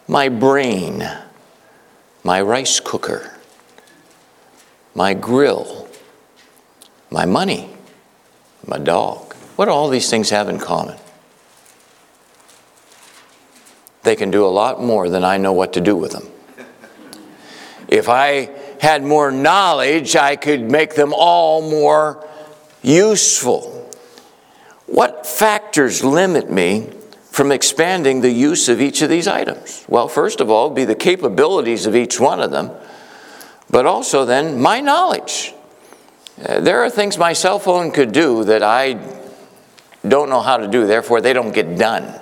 my brain, my rice cooker, my grill, my money, my dog. What do all these things have in common? They can do a lot more than I know what to do with them. If I had more knowledge, I could make them all more useful. What factors limit me from expanding the use of each of these items? Well, first of all, be the capabilities of each one of them, but also then my knowledge. There are things my cell phone could do that I don't know how to do, therefore they don't get done.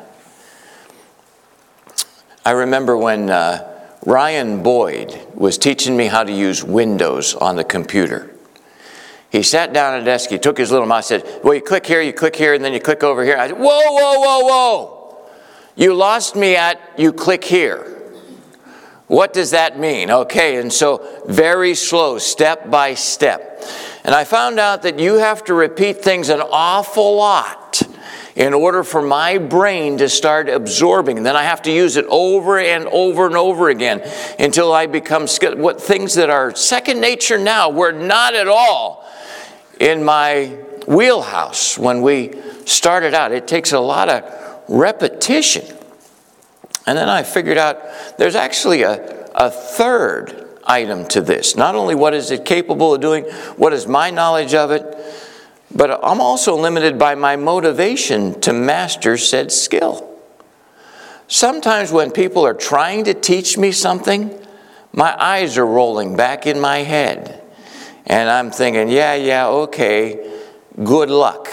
I remember when Ryan Boyd was teaching me how to use Windows on the computer. He sat down at a desk, he took his little mouse, said, well, you click here, and then you click over here. I said, whoa. You lost me at you click here. What does that mean? Okay, and so very slow, step by step. And I found out that you have to repeat things an awful lot in order for my brain to start absorbing. And then I have to use it over and over and over again until I become skilled. What things that are second nature now were not at all in my wheelhouse when we started out. It takes a lot of repetition. And then I figured out there's actually a third item to this. Not only what is it capable of doing, what is my knowledge of it, but I'm also limited by my motivation to master said skill. Sometimes when people are trying to teach me something, my eyes are rolling back in my head. And I'm thinking, yeah, okay, good luck.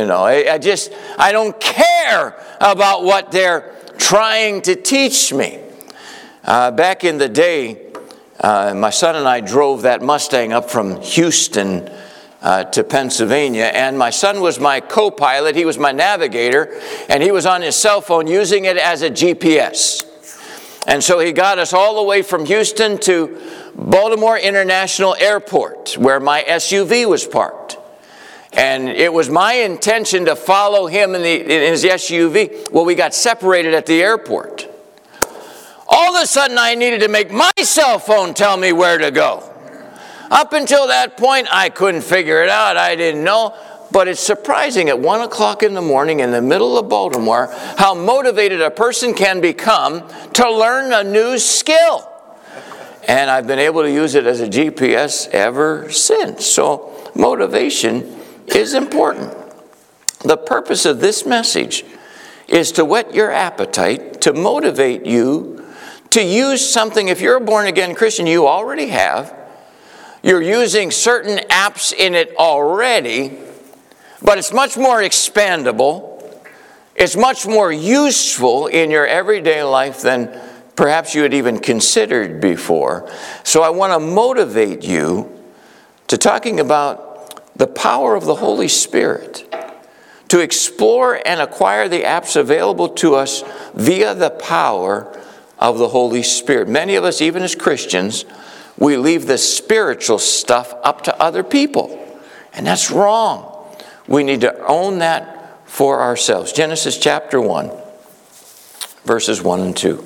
I don't care about what they're trying to teach me. Back in the day, my son and I drove that Mustang up from Houston to Pennsylvania, and my son was my co-pilot, he was my navigator, and he was on his cell phone using it as a GPS. And so he got us all the way from Houston to Baltimore International Airport, where my SUV was parked. And it was my intention to follow him in his SUV. Well, we got separated at the airport. All of a sudden, I needed to make my cell phone tell me where to go. Up until that point, I couldn't figure it out. I didn't know. But it's surprising at 1 o'clock in the morning in the middle of Baltimore how motivated a person can become to learn a new skill. And I've been able to use it as a GPS ever since. So motivation is important. The purpose of this message is to whet your appetite, to motivate you to use something. If you're a born-again Christian, you already have. You're using certain apps in it already, but it's much more expandable. It's much more useful in your everyday life than perhaps you had even considered before. So I want to motivate you to talking about the power of the Holy Spirit, to explore and acquire the apps available to us via the power of the Holy Spirit. Many of us, even as Christians, we leave the spiritual stuff up to other people. And that's wrong. We need to own that for ourselves. Genesis chapter 1, verses 1 and 2.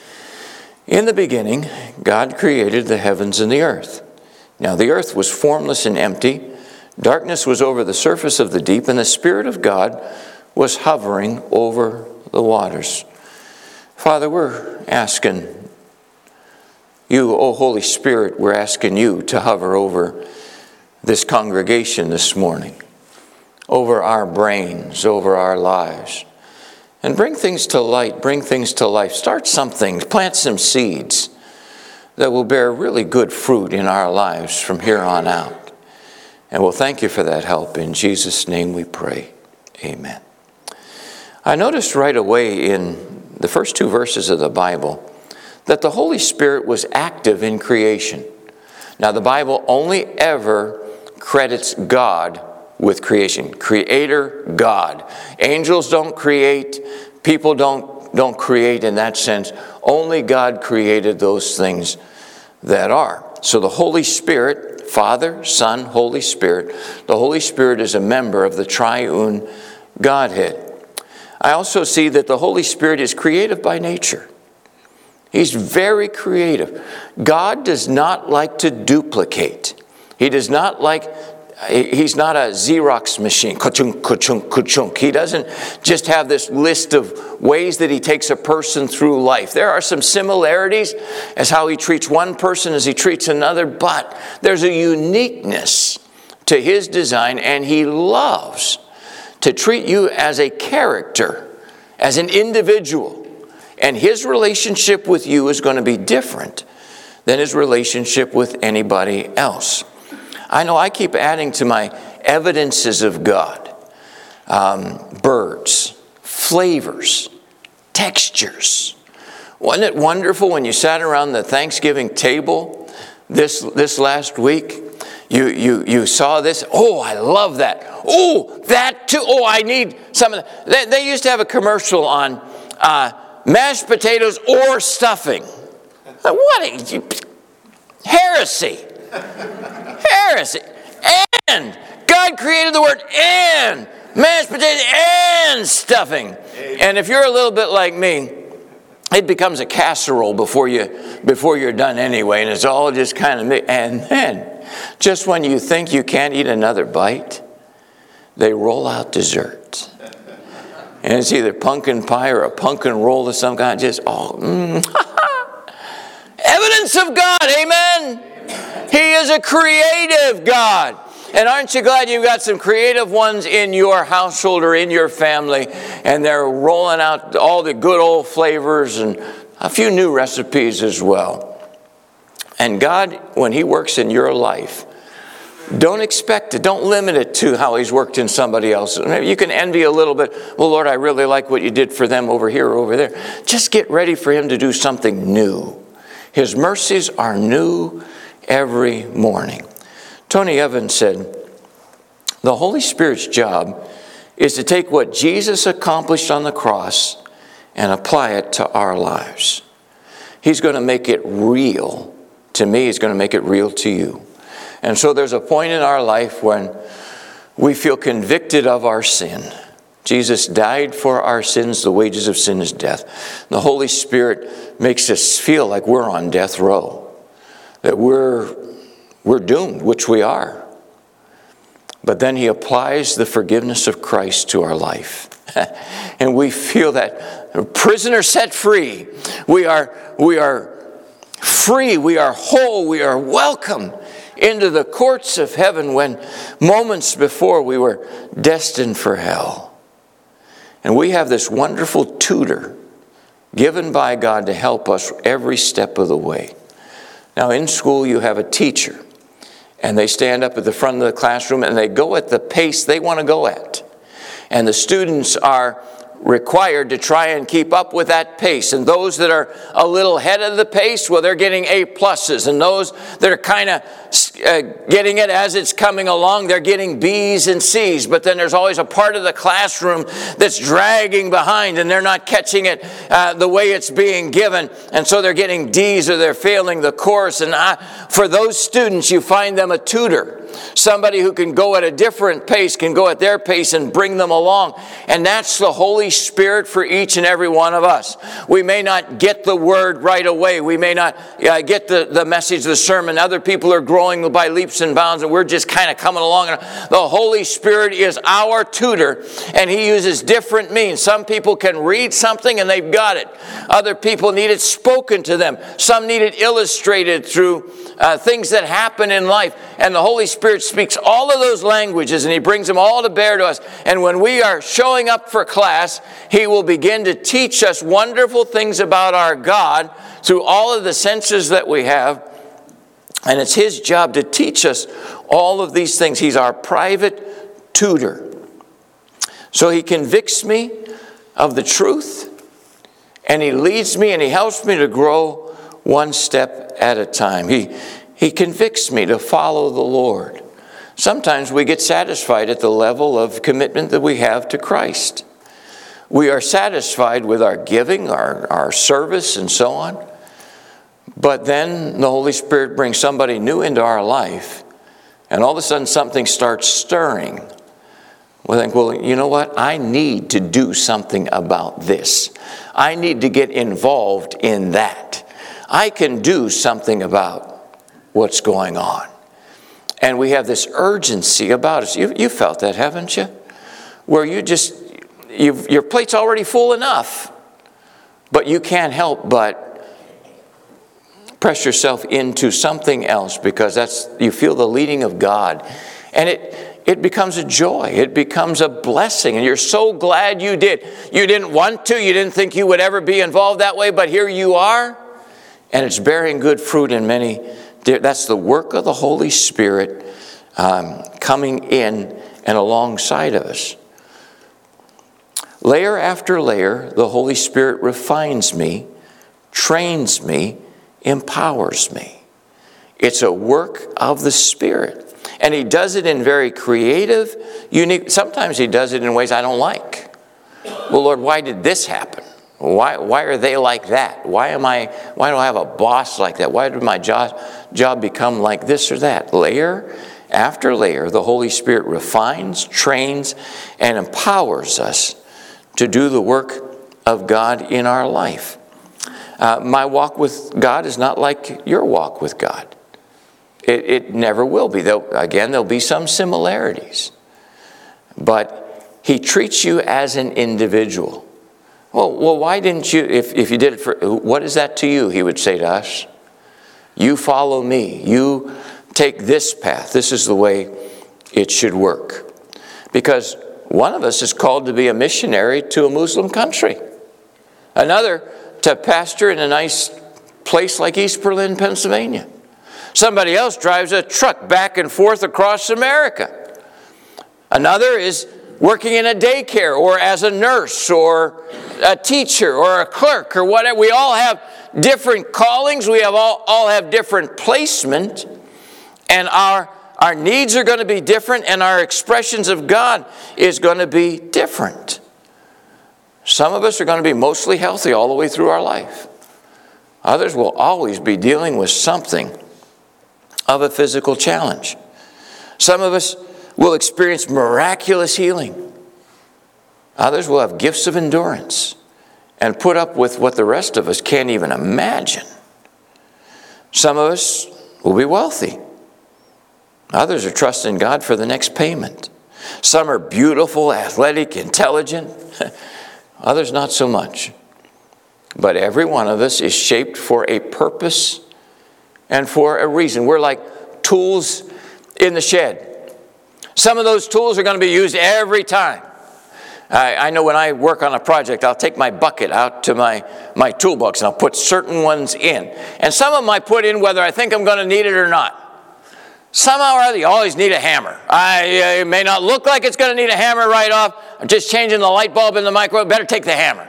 In the beginning, God created the heavens and the earth. Now the earth was formless and empty. Darkness was over the surface of the deep, and the Spirit of God was hovering over the waters. Father, we're asking you, O Holy Spirit, we're asking you to hover over this congregation this morning, over our brains, over our lives, and bring things to light, bring things to life. Start something, plant some seeds that will bear really good fruit in our lives from here on out. And we'll thank you for that help. In Jesus' name we pray. Amen. I noticed right away in the first two verses of the Bible that the Holy Spirit was active in creation. Now, the Bible only ever credits God with creation. Creator, God. Angels don't create. People don't create in that sense. Only God created those things that are. So the Holy Spirit, Father, Son, Holy Spirit, the Holy Spirit is a member of the triune Godhead. I also see that the Holy Spirit is creative by nature. He's very creative. God does not like to duplicate. He does not like, he's not a Xerox machine. Ka-chunk, ka-chunk, ka-chunk. He doesn't just have this list of ways that he takes a person through life. There are some similarities as how he treats one person as he treats another, but there's a uniqueness to his design, and he loves to treat you as a character, as an individual. And his relationship with you is going to be different than his relationship with anybody else. I know I keep adding to my evidences of God. Birds, flavors, textures. Wasn't it wonderful when you sat around the Thanksgiving table this last week? You saw this. Oh, I love that. Oh, that too. Oh, I need some of that. They used to have a commercial on mashed potatoes or stuffing. What a heresy. Heresy. And God created the word and. Mashed potatoes and stuffing. And if you're a little bit like me, it becomes a casserole before you're done anyway. And it's all just kind of, and then, just when you think you can't eat another bite, they roll out dessert. And it's either pumpkin pie or a pumpkin roll of some kind. Just evidence of God, amen? He is a creative God. And aren't you glad you've got some creative ones in your household or in your family, and they're rolling out all the good old flavors and a few new recipes as well. And God, when he works in your life, don't expect it. Don't limit it to how he's worked in somebody else. Maybe you can envy a little bit. Well, Lord, I really like what you did for them over here or over there. Just get ready for him to do something new. His mercies are new every morning. Tony Evans said, the Holy Spirit's job is to take what Jesus accomplished on the cross and apply it to our lives. He's going to make it real to me. He's going to make it real to you. And so there's a point in our life when we feel convicted of our sin. Jesus died for our sins. The wages of sin is death. The Holy Spirit makes us feel like we're on death row, that we're doomed, which we are. But then he applies the forgiveness of Christ to our life. And we feel that prisoner set free. We are free. We are whole. We are welcome into the courts of heaven when moments before we were destined for hell. And we have this wonderful tutor given by God to help us every step of the way. Now in school you have a teacher, and they stand up at the front of the classroom and they go at the pace they want to go at. And the students are required to try and keep up with that pace. And those that are a little ahead of the pace, well, they're getting A+. And those that are kind of getting it as it's coming along, they're getting B's and C's. But then there's always a part of the classroom that's dragging behind, and they're not catching it the way it's being given. And so they're getting D's, or they're failing the course. And for those students, you find them a tutor. Somebody who can go at a different pace, can go at their pace and bring them along. And that's the Holy Spirit for each and every one of us. We may not get the word right away. We may not get the message of the sermon. Other people are growing by leaps and bounds, and we're just kind of coming along. The Holy Spirit is our tutor, and he uses different means. Some people can read something and they've got it. Other people need it spoken to them. Some need it illustrated through things that happen in life. And the Holy Spirit speaks all of those languages, and he brings them all to bear to us. And when we are showing up for class, he will begin to teach us wonderful things about our God through all of the senses that we have. And it's his job to teach us all of these things. He's our private tutor. So he convicts me of the truth, and he leads me and he helps me to grow one step at a time. He convicts me to follow the Lord. Sometimes we get satisfied at the level of commitment that we have to Christ. We are satisfied with our giving, our service, and so on. But then the Holy Spirit brings somebody new into our life, and all of a sudden something starts stirring. We think, well, you know what? I need to do something about this. I need to get involved in that. I can do something about what's going on. And we have this urgency about us. You felt that, haven't you? Where your plate's already full enough, but you can't help but press yourself into something else because you feel the leading of God. And it becomes a joy. It becomes a blessing. And you're so glad you did. You didn't want to. You didn't think you would ever be involved that way, but here you are. And it's bearing good fruit in many. That's the work of the Holy Spirit coming in and alongside of us. Layer after layer, the Holy Spirit refines me, trains me, empowers me. It's a work of the Spirit. And He does it in very creative, unique, sometimes He does it in ways I don't like. Well, Lord, why did this happen? Why are they like that? Why do I have a boss like that? Why did my job become like this or that? Layer after layer, the Holy Spirit refines, trains, and empowers us to do the work of God in our life. My walk with God is not like your walk with God. It never will be. There'll be some similarities. But He treats you as an individual. Well, why didn't you, if you did it for, what is that to you, He would say to us? You follow me. You take this path. This is the way it should work. Because one of us is called to be a missionary to a Muslim country. Another to pastor in a nice place like East Berlin, Pennsylvania. Somebody else drives a truck back and forth across America. Another is working in a daycare or as a nurse or a teacher or a clerk or whatever. We all have different callings. We have all have different placement. And our needs are going to be different, and our expressions of God is going to be different. Some of us are going to be mostly healthy all the way through our life. Others will always be dealing with something of a physical challenge. Some of us will experience miraculous healing. Others will have gifts of endurance and put up with what the rest of us can't even imagine. Some of us will be wealthy. Others are trusting God for the next payment. Some are beautiful, athletic, intelligent. Others not so much. But every one of us is shaped for a purpose and for a reason. We're like tools in the shed. Some of those tools are going to be used every time. I know when I work on a project, I'll take my bucket out to my toolbox and I'll put certain ones in. And some of them I put in whether I think I'm going to need it or not. Somehow or other, you always need a hammer. It may not look like it's going to need a hammer right off. I'm just changing the light bulb in the microwave. Better take the hammer.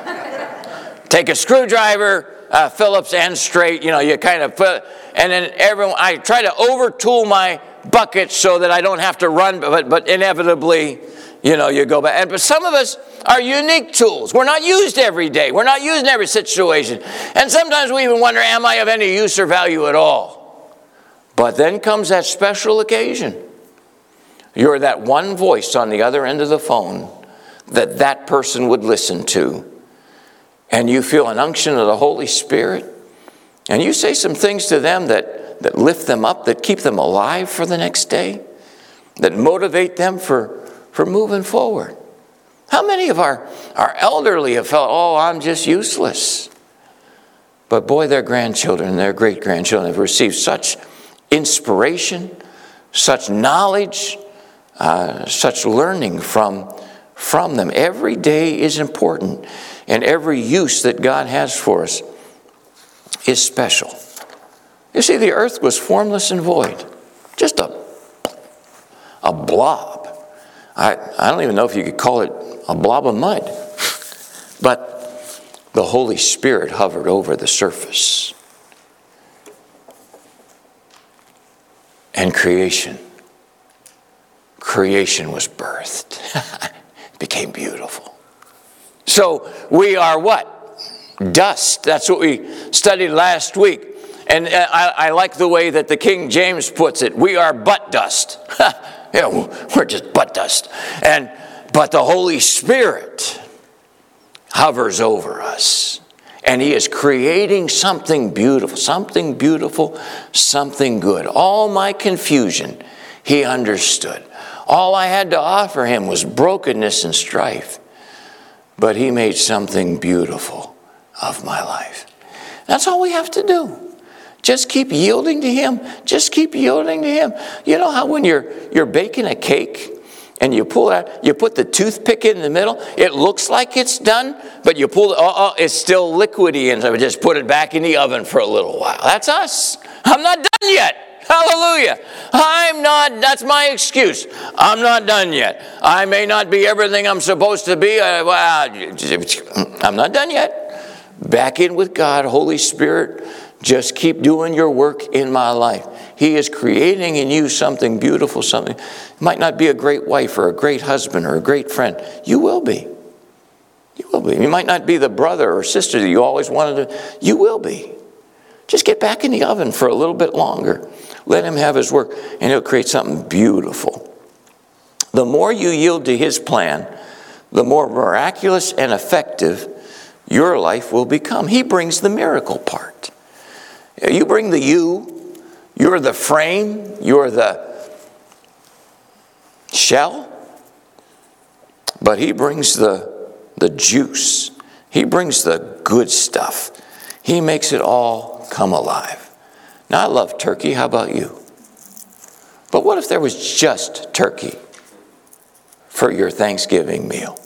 Take a screwdriver, Phillips end straight. You kind of put, and then I try to over-tool my bucket so that I don't have to run, but inevitably, you go back. But some of us are unique tools. We're not used every day. We're not used in every situation. And sometimes we even wonder, am I of any use or value at all? But then comes that special occasion. You're that one voice on the other end of the phone that person would listen to. And you feel an unction of the Holy Spirit. And you say some things to them that lift them up, that keep them alive for the next day, that motivate them for moving forward. How many of our elderly have felt, I'm just useless? But boy, their grandchildren, their great-grandchildren have received such inspiration, such knowledge, such learning from them. Every day is important, and every use that God has for us is special. You see, the earth was formless and void, just a blob. I don't even know if you could call it a blob of mud, but the Holy Spirit hovered over the surface. And creation was birthed. It became beautiful. So we are what? Dust. That's what we studied last week. And I like the way that the King James puts it. We are but dust. We're just but dust. But the Holy Spirit hovers over us. And He is creating something beautiful, something good. All my confusion, He understood. All I had to offer Him was brokenness and strife. But He made something beautiful of my life. That's all we have to do. Just keep yielding to Him. Just keep yielding to Him. You know how when you're baking a cake and you pull out, you put the toothpick in the middle, it looks like it's done, but you pull it, it's still liquidy, and so just put it back in the oven for a little while. That's us. I'm not done yet. Hallelujah. That's my excuse. I'm not done yet. I may not be everything I'm supposed to be. I'm not done yet. Back in with God, Holy Spirit. Just keep doing your work in my life. He is creating in you something beautiful, something. It might not be a great wife or a great husband or a great friend. You will be. You will be. You might not be the brother or sister that you always wanted to. You will be. Just get back in the oven for a little bit longer. Let Him have His work, and He'll create something beautiful. The more you yield to His plan, the more miraculous and effective your life will become. He brings the miracle part. You bring the you're the frame, you're the shell, but He brings the juice. He brings the good stuff. He makes it all come alive. Now, I love turkey. How about you? But what if there was just turkey for your Thanksgiving meal?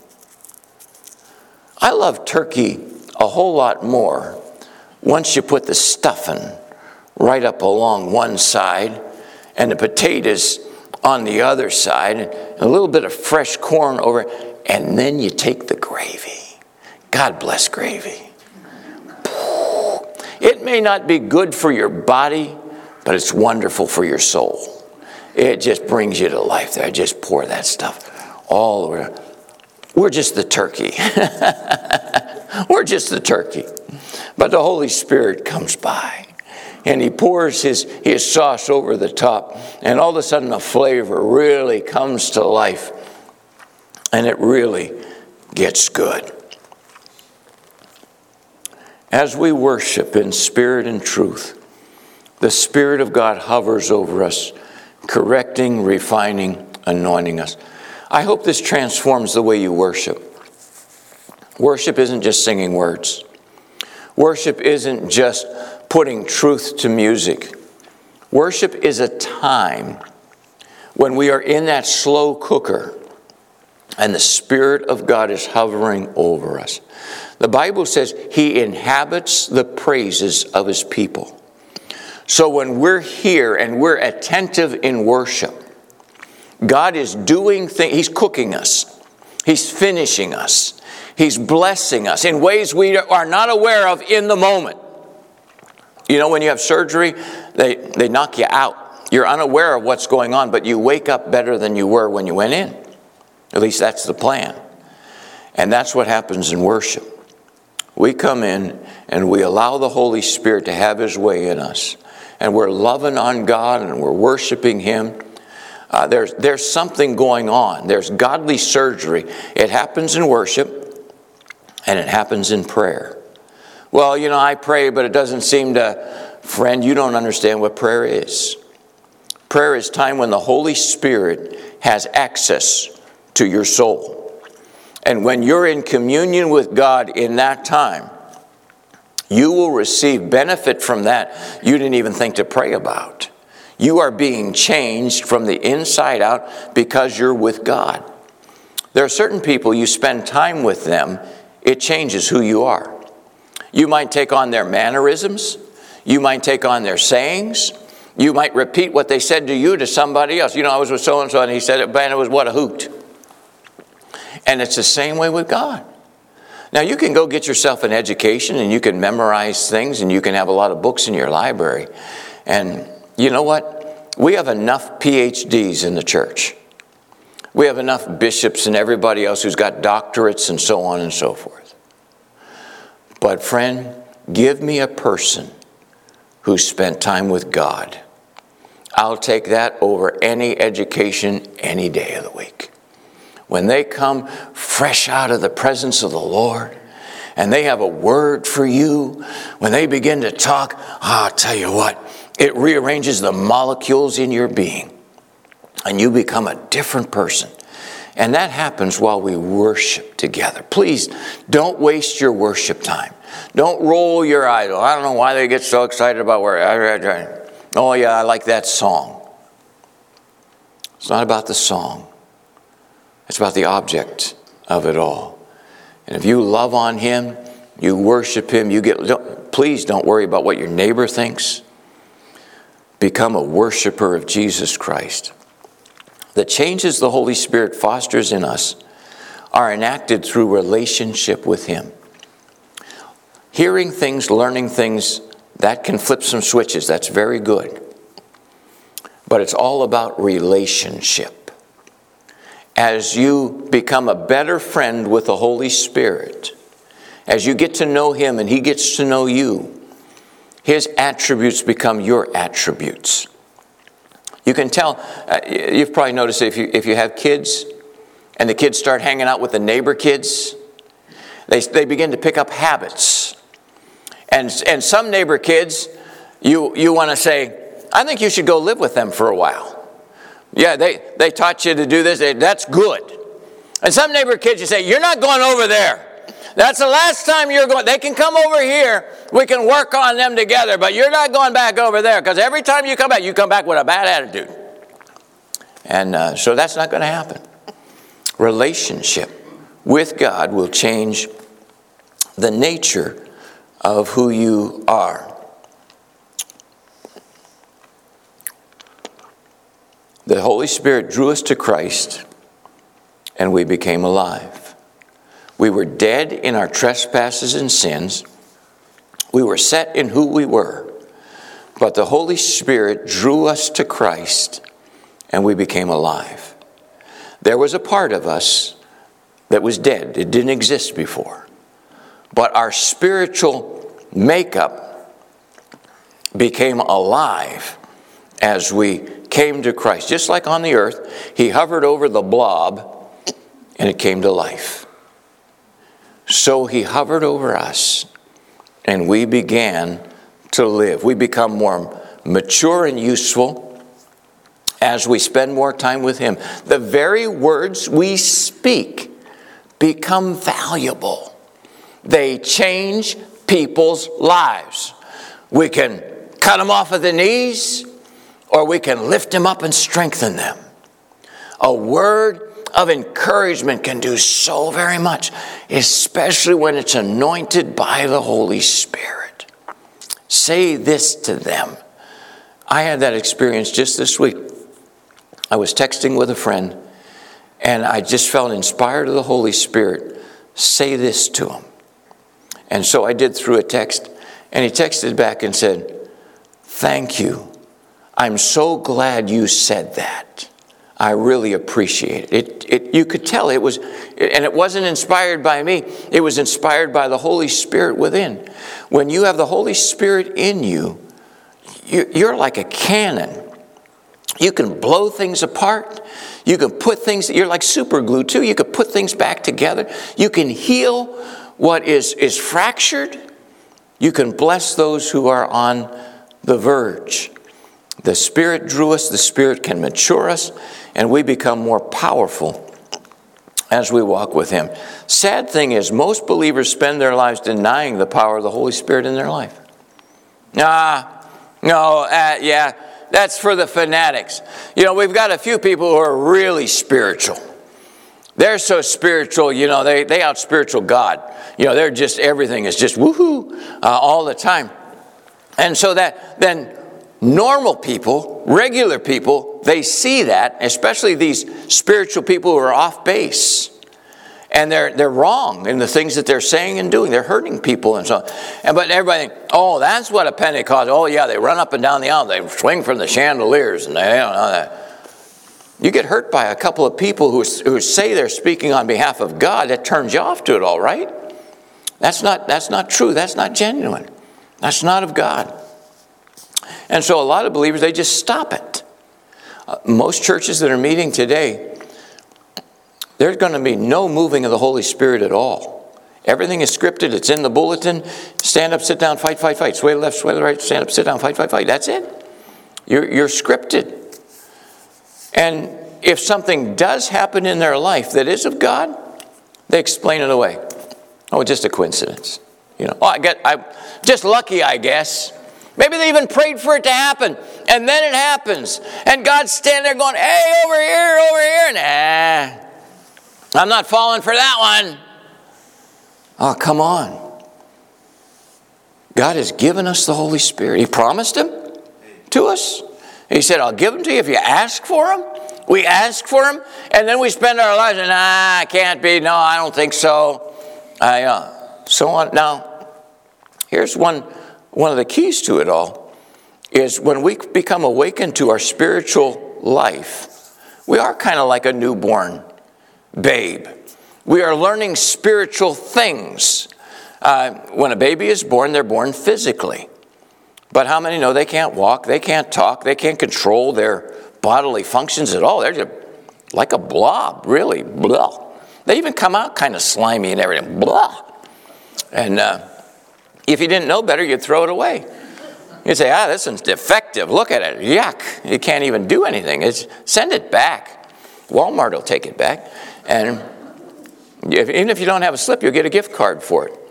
I love turkey a whole lot more once you put the stuffing right up along one side and the potatoes on the other side and a little bit of fresh corn over it, and then you take the gravy. God bless gravy. It may not be good for your body, but it's wonderful for your soul. It just brings you to life there. Just pour that stuff all over. We're just the turkey. We're just the turkey. But the Holy Spirit comes by and He pours His sauce over the top, and all of a sudden the flavor really comes to life and it really gets good. As we worship in spirit and truth, the Spirit of God hovers over us, correcting, refining, anointing us. I hope this transforms the way you worship. Worship isn't just singing words. Worship isn't just putting truth to music. Worship is a time when we are in that slow cooker and the Spirit of God is hovering over us. The Bible says He inhabits the praises of His people. So when we're here and we're attentive in worship, God is doing things. He's cooking us. He's finishing us. He's blessing us in ways we are not aware of in the moment. You know, when you have surgery, they knock you out. You're unaware of what's going on, but you wake up better than you were when you went in. At least that's the plan. And that's what happens in worship. We come in and we allow the Holy Spirit to have His way in us. And we're loving on God and we're worshiping Him. There's something going on. There's godly surgery. It happens in worship and it happens in prayer. Well, you know, I pray, but it doesn't seem to... Friend, you don't understand what prayer is. Prayer is time when the Holy Spirit has access to your soul. And when you're in communion with God in that time, you will receive benefit from that you didn't even think to pray about. You are being changed from the inside out because you're with God. There are certain people, you spend time with them, it changes who you are. You might take on their mannerisms. You might take on their sayings. You might repeat what they said to you to somebody else. You know, I was with so-and-so and he said it, man, it was what a hoot. And it's the same way with God. Now, you can go get yourself an education and you can memorize things and you can have a lot of books in your library. And you know what? We have enough PhDs in the church. We have enough bishops and everybody else who's got doctorates and so on and so forth. But friend, give me a person who spent time with God. I'll take that over any education any day of the week. When they come fresh out of the presence of the Lord and they have a word for you, when they begin to talk, I'll tell you what, it rearranges the molecules in your being, and you become a different person. And that happens while we worship together. Please don't waste your worship time. Don't roll your eyes. I don't know why they get so excited about worship. Oh yeah, I like that song. It's not about the song. It's about the object of it all. And if you love on Him, you worship Him, please don't worry about what your neighbor thinks. Become a worshiper of Jesus Christ. The changes the Holy Spirit fosters in us are enacted through relationship with Him. Hearing things, learning things, that can flip some switches. That's very good. But it's all about relationship. As you become a better friend with the Holy Spirit, as you get to know Him and He gets to know you, His attributes become your attributes. You can tell, you've probably noticed if you have kids and the kids start hanging out with the neighbor kids, they begin to pick up habits. And some neighbor kids, you want to say, I think you should go live with them for a while. Yeah, they taught you to do this. That's good. And some neighbor kids, you say, you're not going over there. That's the last time you're going. They can come over here. We can work on them together. But you're not going back over there. Because every time you come back with a bad attitude. And so that's not going to happen. Relationship with God will change the nature of who you are. The Holy Spirit drew us to Christ, and we became alive. We were dead in our trespasses and sins. We were set in who we were. But the Holy Spirit drew us to Christ, and we became alive. There was a part of us that was dead. It didn't exist before. But our spiritual makeup became alive as we came to Christ. Just like on the earth, He hovered over the blob and it came to life. So He hovered over us and we began to live. We become more mature and useful as we spend more time with Him. The very words we speak become valuable. They change people's lives. We can cut them off at the knees, or we can lift them up and strengthen them. A word of encouragement can do so very much, especially when it's anointed by the Holy Spirit. Say this to them. I had that experience just this week. I was texting with a friend, and I just felt inspired of the Holy Spirit. Say this to him. And so I did through a text, and he texted back and said, "Thank you. I'm so glad you said that. I really appreciate it." You could tell it was, and it wasn't inspired by me. It was inspired by the Holy Spirit within. When you have the Holy Spirit in you, you're like a cannon. You can blow things apart. You can put things, you're like super glue too. You can put things back together. You can heal what is fractured. You can bless those who are on the verge. The Spirit drew us. The Spirit can mature us. And we become more powerful as we walk with Him. Sad thing is, most believers spend their lives denying the power of the Holy Spirit in their life. That's for the fanatics. You know, we've got a few people who are really spiritual. They're so spiritual, they out-spiritual God. They're just, everything is just woohoo all the time. And so that then normal people, regular people, they see that, especially these spiritual people who are off base. And they're wrong in the things that they're saying and doing. They're hurting people and so on. But everybody thinks, oh, that's what a Pentecost. Oh, yeah, they run up and down the aisle. They swing from the chandeliers. And you get hurt by a couple of people who say they're speaking on behalf of God. That turns you off to it all, right? That's not true. That's not genuine. That's not of God. And so a lot of believers, they just stop it. Most churches that are meeting today, there's going to be no moving of the Holy Spirit at all. Everything is scripted. It's in the bulletin. Stand up, sit down, fight, fight, fight. Sway to the left, sway to the right. Stand up, sit down, fight, fight, fight. That's it. You're scripted. And if something does happen in their life that is of God, they explain it away. Oh, just a coincidence. I'm just lucky, I guess. Maybe they even prayed for it to happen, and then it happens. And God's standing there going, hey, over here. Nah, I'm not falling for that one. Oh, come on. God has given us the Holy Spirit. He promised Him to us. He said, I'll give Him to you if you ask for Him. We ask for Him, and then we spend our lives, I can't be. No, I don't think so. So on. Now, here's one of the keys to it all, is when we become awakened to our spiritual life, we are kind of like a newborn babe. We are learning spiritual things. When a baby is born, they're born physically. But how many know they can't walk, they can't talk, they can't control their bodily functions at all? They're just like a blob, really. Blah. They even come out kind of slimy and everything. Blah. And if you didn't know better, you'd throw it away. You'd say, this one's defective. Look at it. Yuck. It can't even do anything. Send it back. Walmart will take it back. And even if you don't have a slip, you'll get a gift card for it.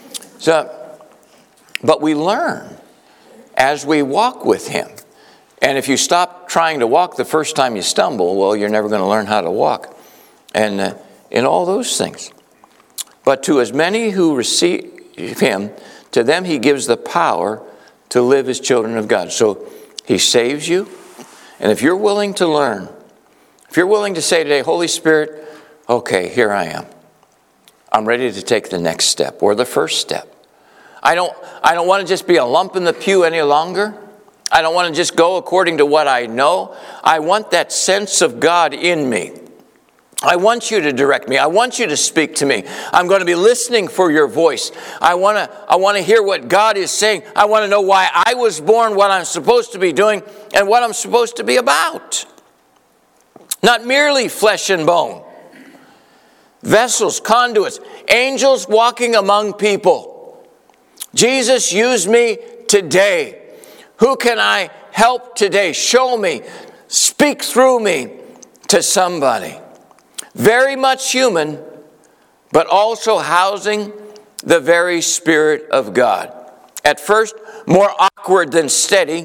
But we learn as we walk with Him. And if you stop trying to walk the first time you stumble, well, you're never going to learn how to walk. And in all those things. But to as many who receive Him, to them He gives the power to live as children of God. So He saves you. And if you're willing to learn, if you're willing to say today, Holy Spirit, okay, here I am. I'm ready to take the next step or the first step. I don't want to just be a lump in the pew any longer. I don't want to just go according to what I know. I want that sense of God in me. I want you to direct me. I want you to speak to me. I'm going to be listening for your voice. I want to hear what God is saying. I want to know why I was born, what I'm supposed to be doing, and what I'm supposed to be about. Not merely flesh and bone. Vessels, conduits, angels walking among people. Jesus, use me today. Who can I help today? Show me. Speak through me to somebody. Very much human, but also housing the very Spirit of God. At first, more awkward than steady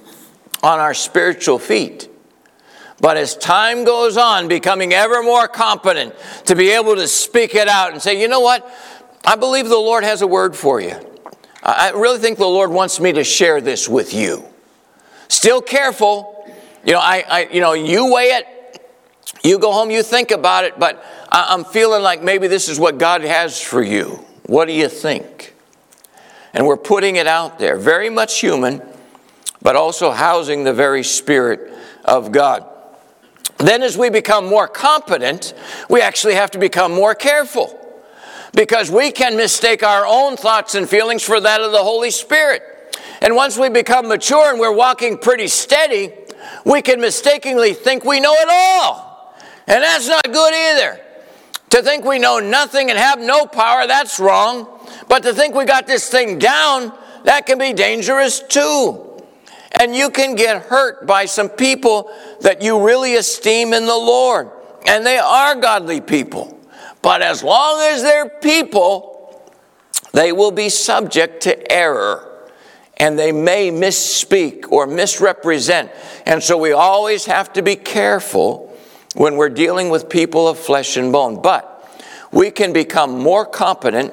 on our spiritual feet. But as time goes on, becoming ever more competent to be able to speak it out and say, you know what? I believe the Lord has a word for you. I really think the Lord wants me to share this with you. Still careful. You weigh it. You go home, you think about it, but I'm feeling like maybe this is what God has for you. What do you think? And we're putting it out there. Very much human, but also housing the very Spirit of God. Then as we become more competent, we actually have to become more careful. Because we can mistake our own thoughts and feelings for that of the Holy Spirit. And once we become mature and we're walking pretty steady, we can mistakenly think we know it all. And that's not good either. To think we know nothing and have no power, that's wrong. But to think we got this thing down, that can be dangerous too. And you can get hurt by some people that you really esteem in the Lord. And they are godly people. But as long as they're people, they will be subject to error. And they may misspeak or misrepresent. And so we always have to be careful when we're dealing with people of flesh and bone. But we can become more competent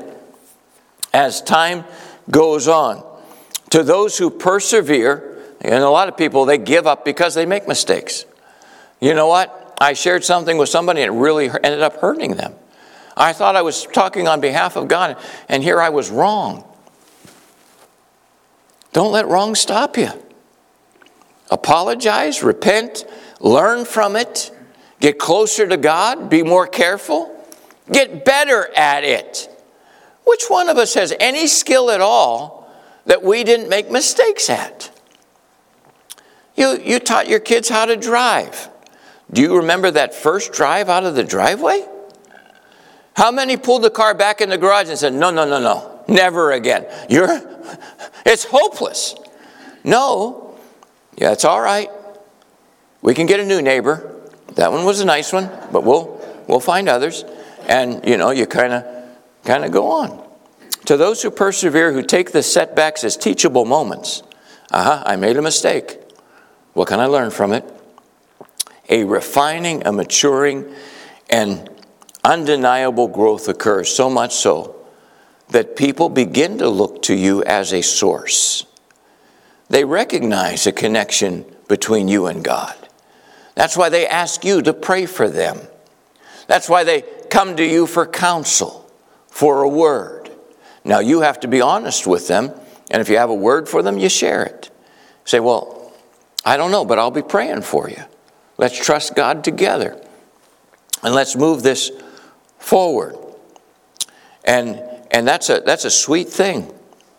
as time goes on. To those who persevere, and a lot of people, they give up because they make mistakes. You know what? I shared something with somebody and it really ended up hurting them. I thought I was talking on behalf of God, and here I was wrong. Don't let wrong stop you. Apologize, repent, learn from it, get closer to God, be more careful, get better at it. Which one of us has any skill at all that we didn't make mistakes at? You taught your kids how to drive. Do you remember that first drive out of the driveway? How many pulled the car back in the garage and said, no, never again? It's hopeless. No, yeah, it's all right. We can get a new neighbor. That one was a nice one, but we'll find others. And, you kind of go on. To those who persevere, who take the setbacks as teachable moments. I made a mistake. What can I learn from it? A refining, a maturing, and undeniable growth occurs, so much so that people begin to look to you as a source. They recognize a connection between you and God. That's why they ask you to pray for them. That's why they come to you for counsel, for a word. Now, you have to be honest with them, and if you have a word for them, you share it. Say, well, I don't know, but I'll be praying for you. Let's trust God together, and let's move this forward. And that's a sweet thing.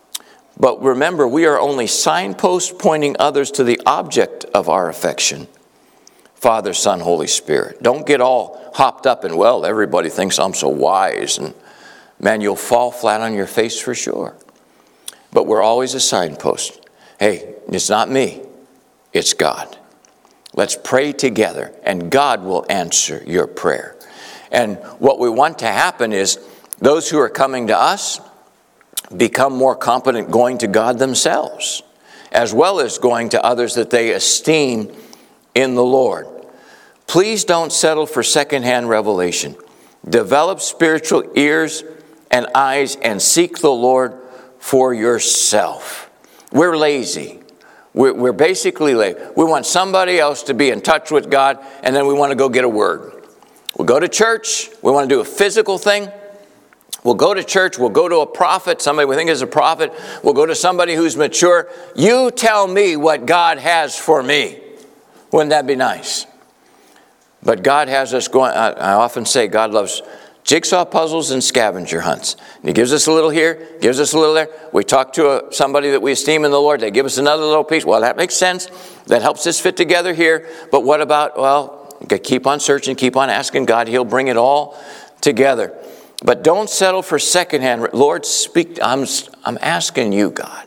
But remember, we are only signposts pointing others to the object of our affection. Father, Son, Holy Spirit. Don't get all hopped up in, well, everybody thinks I'm so wise. And man, you'll fall flat on your face for sure. But we're always a signpost. Hey, it's not me. It's God. Let's pray together, and God will answer your prayer. And what we want to happen is those who are coming to us become more competent going to God themselves, as well as going to others that they esteem in the Lord. Please don't settle for secondhand revelation. Develop spiritual ears and eyes and seek the Lord for yourself. We're lazy. We're basically lazy. We want somebody else to be in touch with God, and then we want to go get a word. We'll go to church. We want to do a physical thing. We'll go to church. We'll go to a prophet, somebody we think is a prophet. We'll go to somebody who's mature. You tell me what God has for me. Wouldn't that be nice? But God has us going. I often say God loves jigsaw puzzles and scavenger hunts. And He gives us a little here, gives us a little there. We talk to somebody that we esteem in the Lord. They give us another little piece. Well, that makes sense. That helps us fit together here. But what about, well, keep on searching, keep on asking God. He'll bring it all together. But don't settle for secondhand. Lord, speak. I'm asking you, God.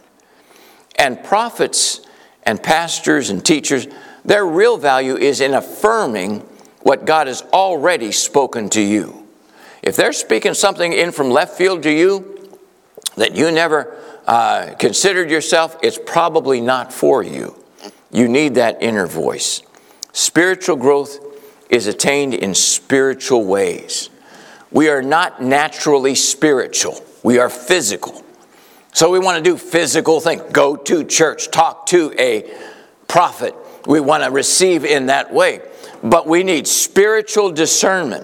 And prophets and pastors and teachers, their real value is in affirming what God has already spoken to you. If they're speaking something in from left field to you that you never considered yourself, it's probably not for you. You need that inner voice. Spiritual growth is attained in spiritual ways. We are not naturally spiritual. We are physical. So we want to do physical things. Go to church. Talk to a prophet. We want to receive in that way. But we need spiritual discernment.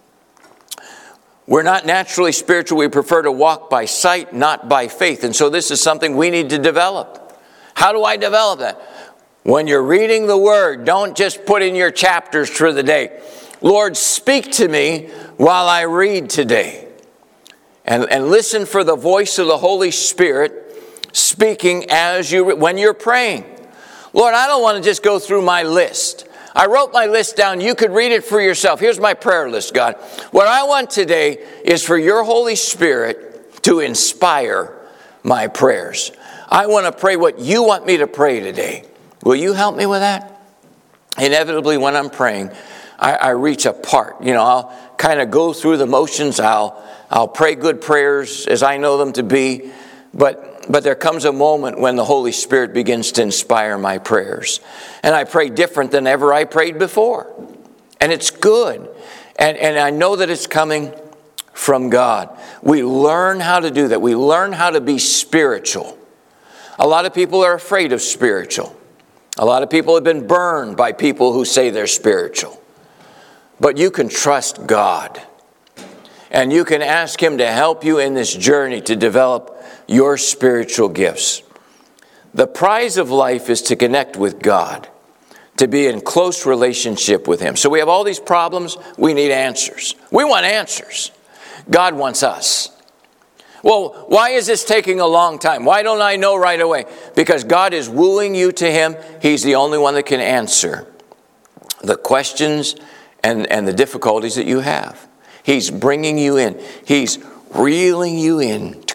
We're not naturally spiritual. We prefer to walk by sight, not by faith. And so this is something we need to develop. How do I develop that? When you're reading the Word, don't just put in your chapters for the day. Lord, speak to me while I read today. And listen for the voice of the Holy Spirit speaking when you're praying. Lord, I don't want to just go through my list. I wrote my list down. You could read it for yourself. Here's my prayer list, God. What I want today is for your Holy Spirit to inspire my prayers. I want to pray what you want me to pray today. Will you help me with that? Inevitably, when I'm praying, I reach a part. I'll kind of go through the motions. I'll pray good prayers as I know them to be. But there comes a moment when the Holy Spirit begins to inspire my prayers. And I pray different than ever I prayed before. And it's good. And I know that it's coming from God. We learn how to do that. We learn how to be spiritual. A lot of people are afraid of spiritual. A lot of people have been burned by people who say they're spiritual. But you can trust God. And you can ask Him to help you in this journey to develop your spiritual gifts. The prize of life is to connect with God, to be in close relationship with Him. So we have all these problems. We need answers. We want answers. God wants us. Well, why is this taking a long time? Why don't I know right away? Because God is wooing you to Him. He's the only one that can answer the questions and the difficulties that you have. He's bringing you in. He's reeling you in.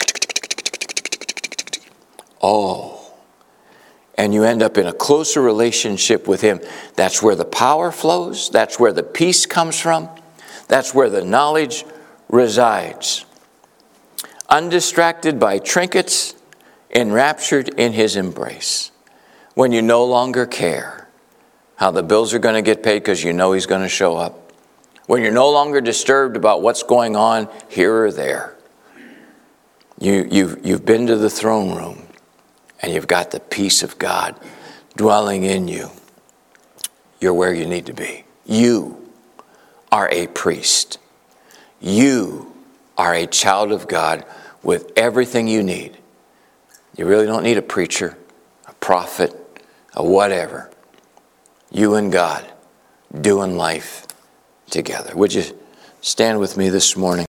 Oh. And you end up in a closer relationship with Him. That's where the power flows. That's where the peace comes from. That's where the knowledge resides. Undistracted by trinkets, enraptured in His embrace. When you no longer care how the bills are going to get paid because you know He's going to show up. When you're no longer disturbed about what's going on here or there. You've been to the throne room and you've got the peace of God dwelling in you. You're where you need to be. You are a priest. You are a child of God with everything you need. You really don't need a preacher, a prophet, a whatever. You and God doing life together. Would you stand with me this morning?